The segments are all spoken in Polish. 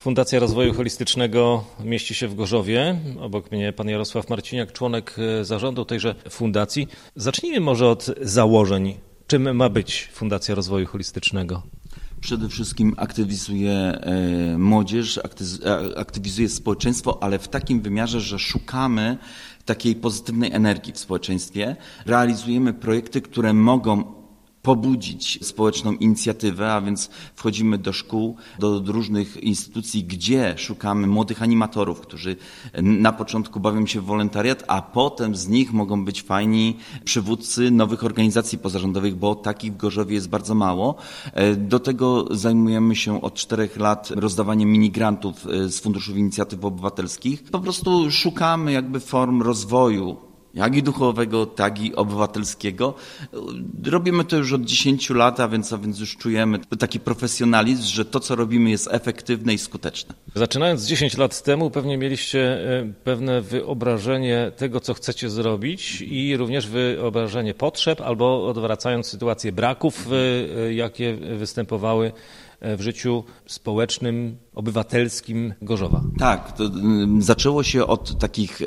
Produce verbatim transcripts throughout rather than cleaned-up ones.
Fundacja Rozwoju Holistycznego mieści się w Gorzowie. Obok mnie pan Jarosław Marciniak, członek zarządu tejże fundacji. Zacznijmy może od założeń. Czym ma być Fundacja Rozwoju Holistycznego? Przede wszystkim aktywizuje młodzież, aktywizuje społeczeństwo, ale w takim wymiarze, że szukamy takiej pozytywnej energii w społeczeństwie. Realizujemy projekty, które mogą pobudzić społeczną inicjatywę, a więc wchodzimy do szkół, do różnych instytucji, gdzie szukamy młodych animatorów, którzy na początku bawią się w wolontariat, a potem z nich mogą być fajni przywódcy nowych organizacji pozarządowych, bo takich w Gorzowie jest bardzo mało. Do tego zajmujemy się od czterech lat rozdawaniem minigrantów z Funduszu Inicjatyw Obywatelskich. Po prostu szukamy jakby form rozwoju, jak i duchowego, tak i obywatelskiego. Robimy to już od dziesięciu lat, a więc, a więc już czujemy taki profesjonalizm, że to, co robimy, jest efektywne i skuteczne. Zaczynając dziesięć lat temu, pewnie mieliście pewne wyobrażenie tego, co chcecie zrobić i również wyobrażenie potrzeb, albo odwracając sytuację braków, jakie występowały w życiu społecznym, obywatelskim Gorzowa. Tak, to zaczęło się od takich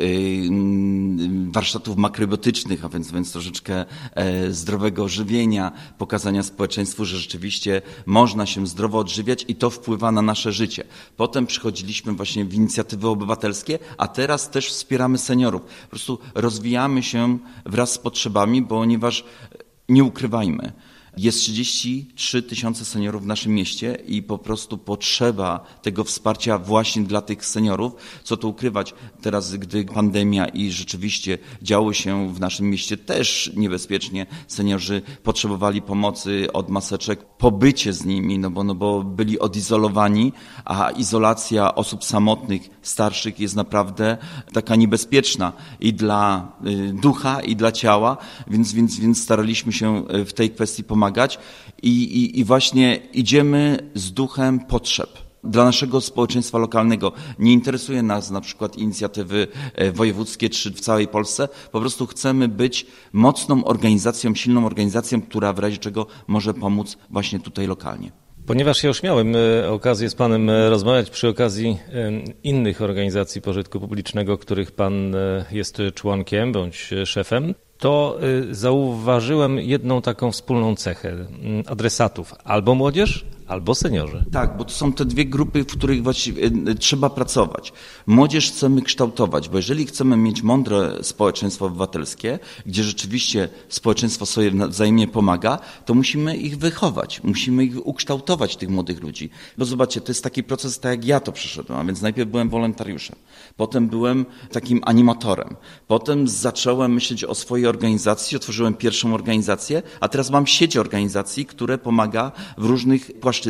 warsztatów makrobiotycznych, a więc, więc troszeczkę zdrowego żywienia, pokazania społeczeństwu, że rzeczywiście można się zdrowo odżywiać i to wpływa na nasze życie. Potem przychodziliśmy właśnie w inicjatywy obywatelskie, a teraz też wspieramy seniorów. Po prostu rozwijamy się wraz z potrzebami, ponieważ nie ukrywajmy, jest trzydzieści trzy tysiące seniorów w naszym mieście i po prostu potrzeba tego wsparcia właśnie dla tych seniorów. Co tu ukrywać, teraz gdy pandemia i rzeczywiście działo się w naszym mieście też niebezpiecznie, seniorzy potrzebowali pomocy od maseczek, pobycie z nimi, no bo, no bo byli odizolowani, a izolacja osób samotnych, starszych jest naprawdę taka niebezpieczna i dla ducha, i dla ciała, więc, więc, więc staraliśmy się w tej kwestii pomagać. I, i, I właśnie idziemy z duchem potrzeb dla naszego społeczeństwa lokalnego. Nie interesuje nas na przykład inicjatywy wojewódzkie czy w całej Polsce. Po prostu chcemy być mocną organizacją, silną organizacją, która w razie czego może pomóc właśnie tutaj lokalnie. Ponieważ ja już miałem okazję z panem rozmawiać przy okazji innych organizacji pożytku publicznego, których pan jest członkiem bądź szefem, to zauważyłem jedną taką wspólną cechę adresatów: albo młodzież, albo seniorzy. Tak, bo to są te dwie grupy, w których właściwie trzeba pracować. Młodzież chcemy kształtować, bo jeżeli chcemy mieć mądre społeczeństwo obywatelskie, gdzie rzeczywiście społeczeństwo sobie wzajemnie pomaga, to musimy ich wychować, musimy ich ukształtować, tych młodych ludzi. Bo zobaczcie, to jest taki proces, tak jak ja to przeszedłem, a więc najpierw byłem wolontariuszem, potem byłem takim animatorem, potem zacząłem myśleć o swojej organizacji, otworzyłem pierwszą organizację, a teraz mam sieć organizacji, które pomaga w różnych płaszczyznach.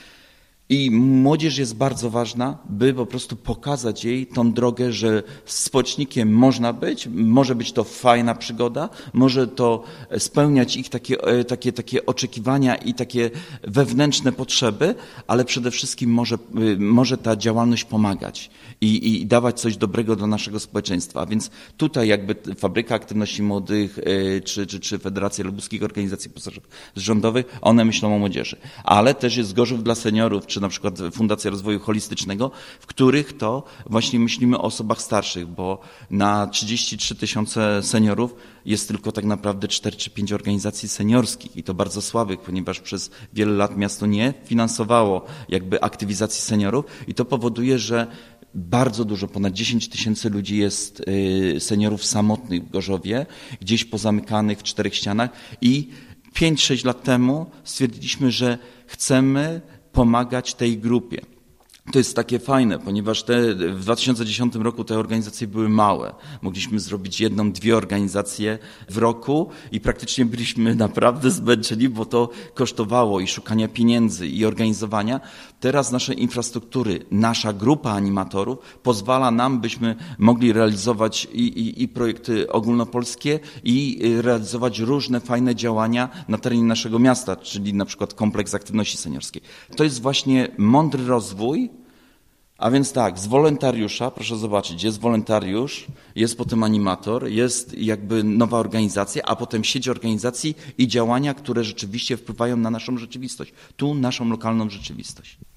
I młodzież jest bardzo ważna, by po prostu pokazać jej tą drogę, że społecznikiem można być, może być to fajna przygoda, może to spełniać ich takie, takie, takie oczekiwania i takie wewnętrzne potrzeby, ale przede wszystkim może, może ta działalność pomagać i, i dawać coś dobrego dla naszego społeczeństwa. A więc tutaj jakby Fabryka Aktywności Młodych czy, czy, czy Federacja Lubuskich Organizacji Pozarządowych, one myślą o młodzieży. Ale też jest Gorzów dla seniorów, czy na przykład Fundacja Rozwoju Holistycznego, w których to właśnie myślimy o osobach starszych, bo na trzydzieści trzy tysiące seniorów jest tylko tak naprawdę cztery czy pięć organizacji seniorskich i to bardzo słabych, ponieważ przez wiele lat miasto nie finansowało jakby aktywizacji seniorów i to powoduje, że bardzo dużo, ponad dziesięć tysięcy ludzi jest seniorów samotnych w Gorzowie, gdzieś pozamykanych w czterech ścianach i pięć sześć lat temu stwierdziliśmy, że chcemy pomagać tej grupie. To jest takie fajne, ponieważ te, w dwa tysiące dziesiątym roku te organizacje były małe. Mogliśmy zrobić jedną, dwie organizacje w roku i praktycznie byliśmy naprawdę zmęczeni, bo to kosztowało i szukania pieniędzy, i organizowania. Teraz nasze infrastruktury, nasza grupa animatorów pozwala nam, byśmy mogli realizować i, i, i projekty ogólnopolskie i realizować różne fajne działania na terenie naszego miasta, czyli na przykład kompleks aktywności seniorskiej. To jest właśnie mądry rozwój. A więc tak, z wolontariusza, proszę zobaczyć, jest wolontariusz, jest potem animator, jest jakby nowa organizacja, a potem sieć organizacji i działania, które rzeczywiście wpływają na naszą rzeczywistość, tu naszą lokalną rzeczywistość.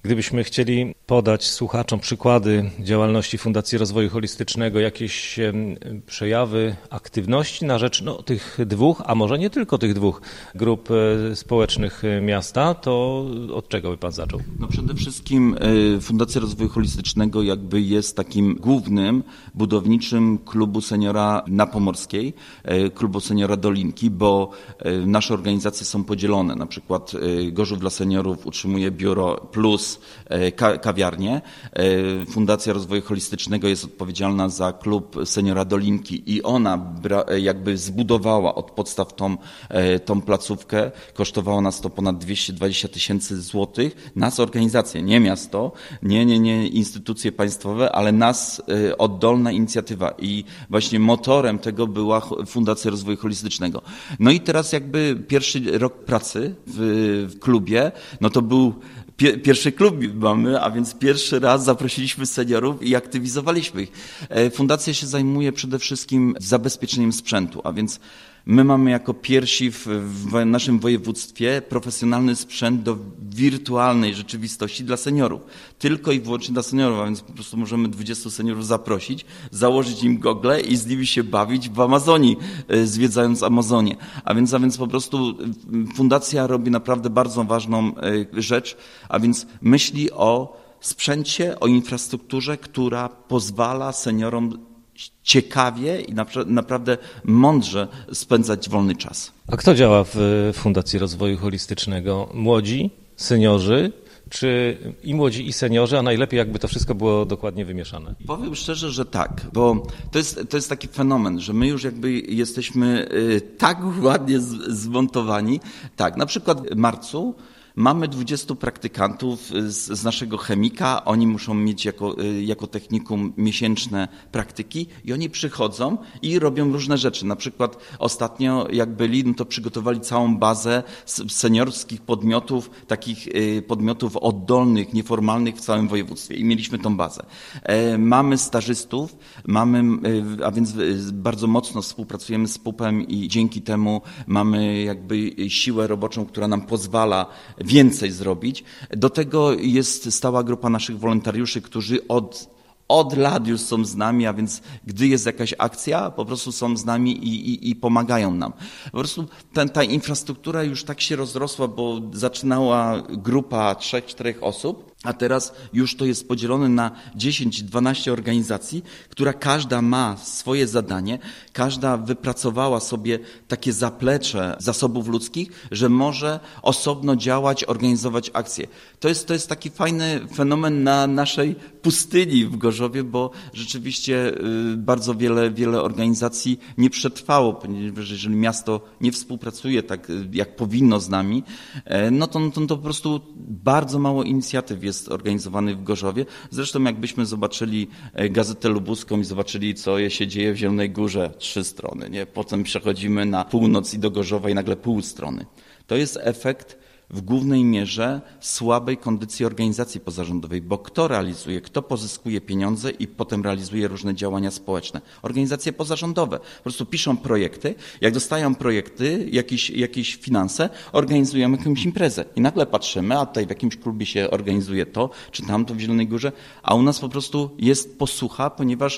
Gdybyśmy chcieli podać słuchaczom przykłady działalności Fundacji Rozwoju Holistycznego, jakieś przejawy aktywności na rzecz no, tych dwóch, a może nie tylko tych dwóch grup społecznych miasta, to od czego by pan zaczął? No przede wszystkim Fundacja Rozwoju Holistycznego jakby jest takim głównym budowniczym klubu seniora na Pomorskiej, klubu seniora Dolinki, bo nasze organizacje są podzielone. Na przykład Gorzów dla Seniorów utrzymuje biuro plus kawiarnię. Fundacja Rozwoju Holistycznego jest odpowiedzialna za klub seniora Dolinki i ona jakby zbudowała od podstaw tą, tą placówkę. Kosztowało nas to ponad dwieście dwadzieścia tysięcy złotych. Nas organizacje, nie miasto, nie, nie, nie instytucje państwowe, ale nas oddolna inicjatywa i właśnie motorem tego była Fundacja Rozwoju Holistycznego. No i teraz jakby pierwszy rok pracy w, w klubie, no to był Pierwszy klub mamy, a więc pierwszy raz zaprosiliśmy seniorów i aktywizowaliśmy ich. Fundacja się zajmuje przede wszystkim zabezpieczeniem sprzętu, a więc my mamy jako pierwsi w, w naszym województwie profesjonalny sprzęt do wirtualnej rzeczywistości dla seniorów. Tylko i wyłącznie dla seniorów, a więc po prostu możemy dwudziestu seniorów zaprosić, założyć im gogle i z nimi się bawić w Amazonii, zwiedzając Amazonię. A więc, a więc po prostu fundacja robi naprawdę bardzo ważną rzecz, a więc myśli o sprzęcie, o infrastrukturze, która pozwala seniorom ciekawie i naprawdę mądrze spędzać wolny czas. A kto działa w Fundacji Rozwoju Holistycznego? Młodzi, seniorzy, czy i młodzi, i seniorzy, a najlepiej jakby to wszystko było dokładnie wymieszane? Powiem szczerze, że tak, bo to jest, to jest taki fenomen, że my już jakby jesteśmy tak ładnie zmontowani. Tak, na przykład w marcu mamy dwudziestu praktykantów z, z naszego chemika, oni muszą mieć jako, jako technikum miesięczne praktyki i oni przychodzą i robią różne rzeczy. Na przykład ostatnio jak byli, no to przygotowali całą bazę seniorskich podmiotów, takich podmiotów oddolnych, nieformalnych w całym województwie i mieliśmy tą bazę. Mamy stażystów, mamy, a więc bardzo mocno współpracujemy z pupem i dzięki temu mamy jakby siłę roboczą, która nam pozwala więcej zrobić. Do tego jest stała grupa naszych wolontariuszy, którzy od, od lat już są z nami, a więc gdy jest jakaś akcja, po prostu są z nami i, i, i pomagają nam. Po prostu ten, ta infrastruktura już tak się rozrosła, bo zaczynała grupa trzech, czterech osób, a teraz już to jest podzielone na dziesięć, dwanaście organizacji, która każda ma swoje zadanie, każda wypracowała sobie takie zaplecze zasobów ludzkich, że może osobno działać, organizować akcje. To jest, to jest taki fajny fenomen na naszej pustyni w Gorzowie, bo rzeczywiście bardzo wiele, wiele organizacji nie przetrwało, ponieważ jeżeli miasto nie współpracuje tak, jak powinno z nami, no to, to, to po prostu bardzo mało inicjatyw jest organizowany w Gorzowie. Zresztą jakbyśmy zobaczyli Gazetę Lubuską i zobaczyli, co się dzieje w Zielonej Górze, trzy strony, nie? Potem przechodzimy na północ i do Gorzowa i nagle pół strony. To jest efekt w głównej mierze słabej kondycji organizacji pozarządowej, bo kto realizuje, kto pozyskuje pieniądze i potem realizuje różne działania społeczne? Organizacje pozarządowe. Po prostu piszą projekty, jak dostają projekty, jakieś, jakieś finanse, organizujemy jakąś imprezę i nagle patrzymy, a tutaj w jakimś klubie się organizuje to, czy tamto w Zielonej Górze, a u nas po prostu jest posłucha, ponieważ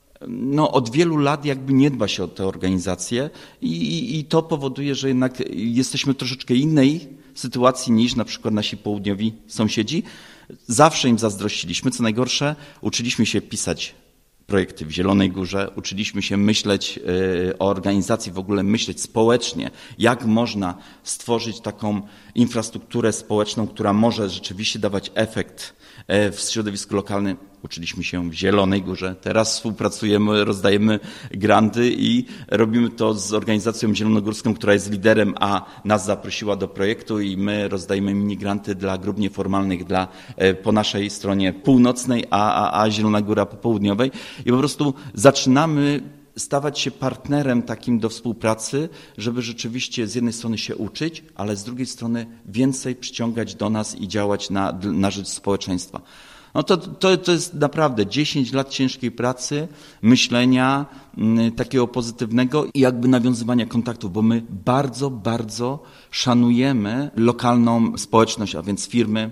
no, od wielu lat jakby nie dba się o te organizacje i, i, i to powoduje, że jednak jesteśmy troszeczkę innej sytuacji niż na przykład nasi południowi sąsiedzi. Zawsze im zazdrościliśmy. Co najgorsze, uczyliśmy się pisać projekty w Zielonej Górze, uczyliśmy się myśleć o organizacji, w ogóle myśleć społecznie, jak można stworzyć taką infrastrukturę społeczną, która może rzeczywiście dawać efekt w środowisku lokalnym. Uczyliśmy się w Zielonej Górze. Teraz współpracujemy, rozdajemy granty i robimy to z organizacją zielonogórską, która jest liderem, a nas zaprosiła do projektu i my rozdajemy mini granty dla grup nieformalnych dla, po naszej stronie północnej, a, a, a Zielona Góra po południowej. I po prostu zaczynamy stawać się partnerem takim do współpracy, żeby rzeczywiście z jednej strony się uczyć, ale z drugiej strony więcej przyciągać do nas i działać na, na rzecz społeczeństwa. No to, to, to jest naprawdę dziesięć lat ciężkiej pracy, myślenia m, takiego pozytywnego i jakby nawiązywania kontaktów, bo my bardzo, bardzo szanujemy lokalną społeczność, a więc firmy,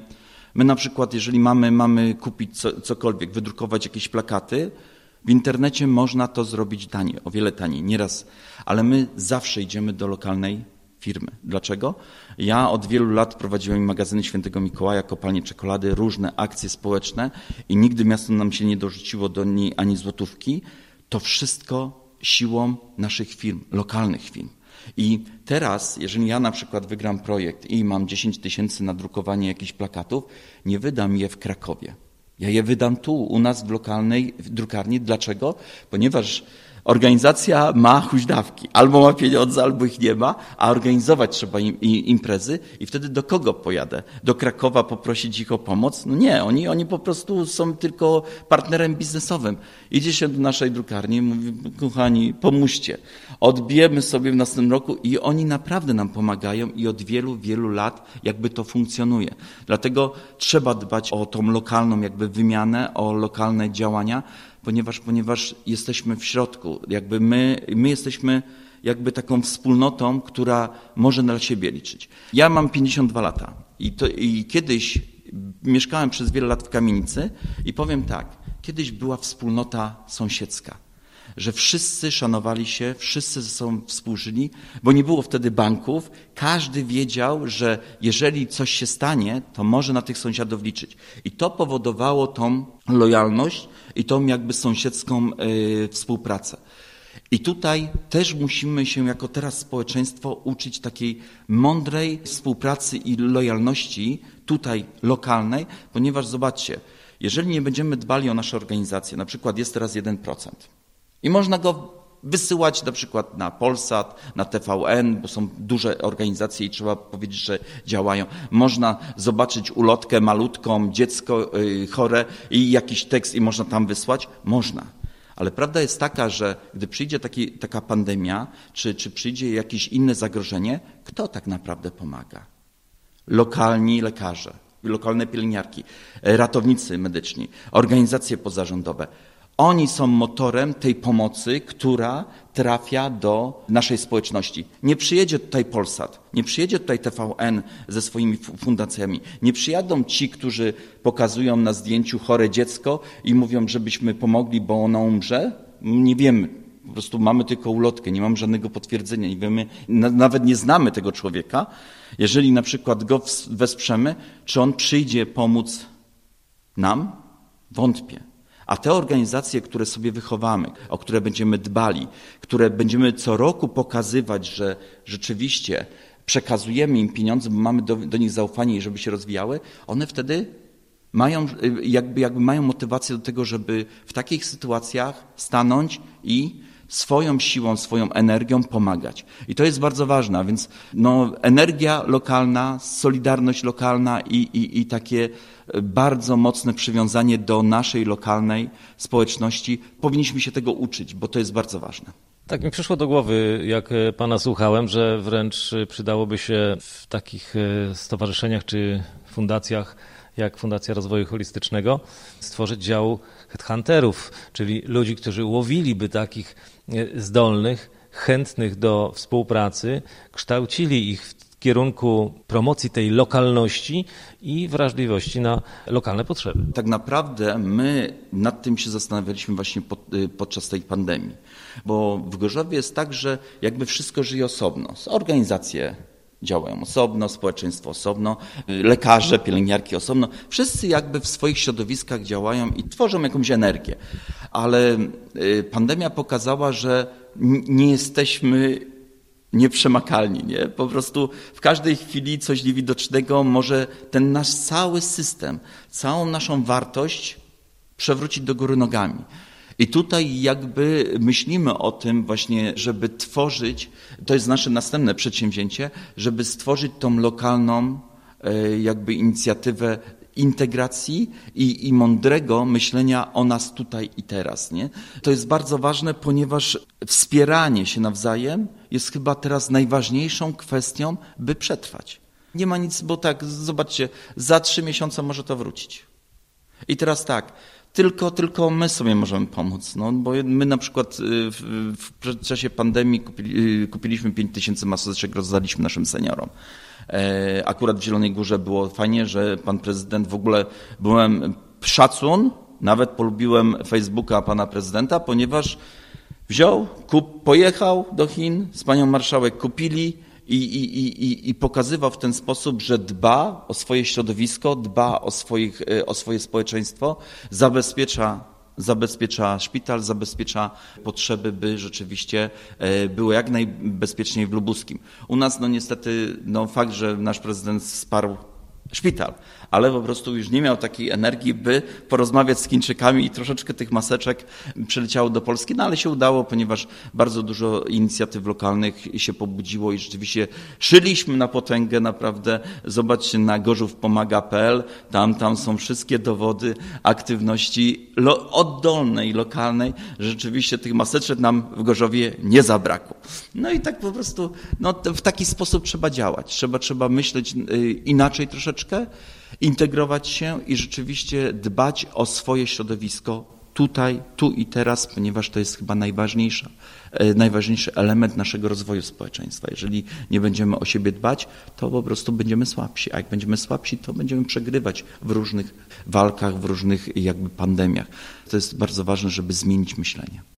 My na przykład, jeżeli mamy, mamy kupić co, cokolwiek, wydrukować jakieś plakaty, w internecie można to zrobić taniej, o wiele taniej, nieraz, ale my zawsze idziemy do lokalnej firmy. Dlaczego? Ja od wielu lat prowadziłem magazyny Świętego Mikołaja, kopalnie czekolady, różne akcje społeczne i nigdy miasto nam się nie dorzuciło do niej ani złotówki. To wszystko siłą naszych firm, lokalnych firm. I teraz, jeżeli ja na przykład wygram projekt i mam dziesięć tysięcy na drukowanie jakichś plakatów, nie wydam je w Krakowie. Ja je wydam tu, u nas w lokalnej drukarni. Dlaczego? Ponieważ organizacja ma huźdawki. Albo ma pieniądze, albo ich nie ma, a organizować trzeba im, imprezy i wtedy do kogo pojadę? Do Krakowa poprosić ich o pomoc? No nie, oni, oni po prostu są tylko partnerem biznesowym. Idzie się do naszej drukarni i mówi, kochani, pomóżcie. Odbijemy sobie w następnym roku i oni naprawdę nam pomagają i od wielu, wielu lat jakby to funkcjonuje. Dlatego trzeba dbać o tą lokalną jakby wymianę, o lokalne działania, ponieważ, ponieważ jesteśmy w środku, jakby my, my jesteśmy jakby taką wspólnotą, która może na siebie liczyć. Ja mam pięćdziesiąt dwa lata i, to, i kiedyś mieszkałem przez wiele lat w kamienicy i powiem tak, kiedyś była wspólnota sąsiedzka, że wszyscy szanowali się, wszyscy ze sobą współżyli, bo nie było wtedy banków. Każdy wiedział, że jeżeli coś się stanie, to może na tych sąsiadów liczyć. I to powodowało tą lojalność i tą jakby sąsiedzką y, współpracę. I tutaj też musimy się jako teraz społeczeństwo uczyć takiej mądrej współpracy i lojalności tutaj lokalnej, ponieważ zobaczcie, jeżeli nie będziemy dbali o nasze organizacje, na przykład jest teraz jeden procent, i można go wysyłać na przykład na Polsat, na T V N, bo są duże organizacje i trzeba powiedzieć, że działają. Można zobaczyć ulotkę malutką, dziecko chore i jakiś tekst i można tam wysłać? Można. Ale prawda jest taka, że gdy przyjdzie taki, taka pandemia, czy, czy przyjdzie jakieś inne zagrożenie, kto tak naprawdę pomaga? Lokalni lekarze, lokalne pielęgniarki, ratownicy medyczni, organizacje pozarządowe. Oni są motorem tej pomocy, która trafia do naszej społeczności. Nie przyjedzie tutaj Polsat, nie przyjedzie tutaj T V N ze swoimi fundacjami. Nie przyjadą ci, którzy pokazują na zdjęciu chore dziecko i mówią, żebyśmy pomogli, bo ono umrze. Nie wiemy. Po prostu mamy tylko ulotkę, nie mamy żadnego potwierdzenia. Nie wiemy, nawet nie znamy tego człowieka. Jeżeli na przykład go wesprzemy, czy on przyjdzie pomóc nam? Wątpię. A te organizacje, które sobie wychowamy, o które będziemy dbali, które będziemy co roku pokazywać, że rzeczywiście przekazujemy im pieniądze, bo mamy do, do nich zaufanie i żeby się rozwijały, one wtedy mają, jakby, jakby mają motywację do tego, żeby w takich sytuacjach stanąć i swoją siłą, swoją energią pomagać. I to jest bardzo ważne, a więc no, energia lokalna, solidarność lokalna i, i, i takie bardzo mocne przywiązanie do naszej lokalnej społeczności. Powinniśmy się tego uczyć, bo to jest bardzo ważne. Tak mi przyszło do głowy, jak pana słuchałem, że wręcz przydałoby się w takich stowarzyszeniach czy fundacjach, jak Fundacja Rozwoju Holistycznego, stworzyć dział headhunterów, czyli ludzi, którzy łowiliby takich zdolnych, chętnych do współpracy, kształcili ich w kierunku promocji tej lokalności i wrażliwości na lokalne potrzeby. Tak naprawdę my nad tym się zastanawialiśmy właśnie pod, podczas tej pandemii, bo w Gorzowie jest tak, że jakby wszystko żyje osobno. Organizacje działają osobno, społeczeństwo osobno, lekarze, pielęgniarki osobno. Wszyscy jakby w swoich środowiskach działają i tworzą jakąś energię. Ale pandemia pokazała, że nie jesteśmy nieprzemakalni, nie? Po prostu w każdej chwili coś niewidocznego może ten nasz cały system, całą naszą wartość przewrócić do góry nogami. I tutaj jakby myślimy o tym właśnie, żeby tworzyć, to jest nasze następne przedsięwzięcie, żeby stworzyć tą lokalną jakby inicjatywę integracji i, i mądrego myślenia o nas tutaj i teraz. Nie? To jest bardzo ważne, ponieważ wspieranie się nawzajem jest chyba teraz najważniejszą kwestią, by przetrwać. Nie ma nic, bo tak, zobaczcie, za trzy miesiące może to wrócić. I teraz tak, Tylko, tylko my sobie możemy pomóc, no, bo my na przykład w, w czasie pandemii kupili, kupiliśmy pięć tysięcy maseczek, rozdaliśmy naszym seniorom. Akurat w Zielonej Górze było fajnie, że pan prezydent, w ogóle byłem szacun, nawet polubiłem Facebooka pana prezydenta, ponieważ wziął, kup, pojechał do Chin, z panią marszałek kupili i, i, i, i pokazywał w ten sposób, że dba o swoje środowisko, dba o, swoich, o swoje społeczeństwo, zabezpiecza, zabezpiecza szpital, zabezpiecza potrzeby, by rzeczywiście było jak najbezpieczniej w Lubuskim. U nas no niestety no, fakt, że nasz prezydent wsparł szpital, ale po prostu już nie miał takiej energii, by porozmawiać z Chińczykami i troszeczkę tych maseczek przyleciało do Polski, no ale się udało, ponieważ bardzo dużo inicjatyw lokalnych się pobudziło i rzeczywiście szyliśmy na potęgę naprawdę. Zobaczcie na gorzów pomaga kropka p l, tam, tam są wszystkie dowody aktywności lo- oddolnej, lokalnej, że rzeczywiście tych maseczek nam w Gorzowie nie zabrakło. No i tak po prostu no, w taki sposób trzeba działać, trzeba, trzeba myśleć inaczej troszeczkę, integrować się i rzeczywiście dbać o swoje środowisko tutaj, tu i teraz, ponieważ to jest chyba najważniejsza, najważniejszy element naszego rozwoju społeczeństwa. Jeżeli nie będziemy o siebie dbać, to po prostu będziemy słabsi, a jak będziemy słabsi, to będziemy przegrywać w różnych walkach, w różnych jakby pandemiach. To jest bardzo ważne, żeby zmienić myślenie.